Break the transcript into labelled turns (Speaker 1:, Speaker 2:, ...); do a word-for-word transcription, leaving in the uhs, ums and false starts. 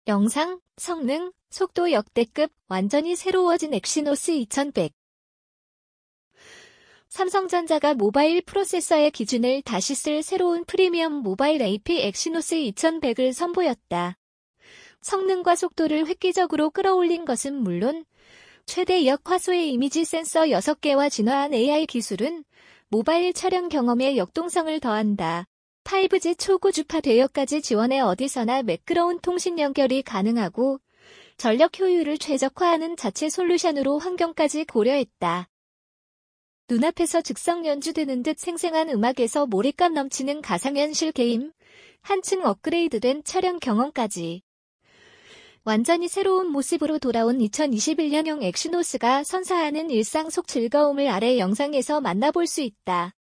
Speaker 1: 영상, 성능, 속도 역대급, 완전히 새로워진 엑시노스 이천백. 삼성전자가 모바일 프로세서의 기준을 다시 쓸 새로운 프리미엄 모바일 에이피 엑시노스 이천백을 선보였다. 성능과 속도를 획기적으로 끌어올린 것은 물론 최대 역화소의 이미지 센서 여섯 개와 진화한 에이아이 기술은 모바일 촬영 경험에 역동성을 더한다. 파이브지 초고주파 대역까지 지원해 어디서나 매끄러운 통신 연결이 가능하고 전력 효율을 최적화하는 자체 솔루션으로 환경까지 고려했다. 눈앞에서 즉석 연주되는 듯 생생한 음악에서 몰입감 넘치는 가상현실 게임, 한층 업그레이드된 촬영 경험까지. 완전히 새로운 모습으로 돌아온 이천이십일 년형 엑시노스가 선사하는 일상 속 즐거움을 아래 영상에서 만나볼 수 있다.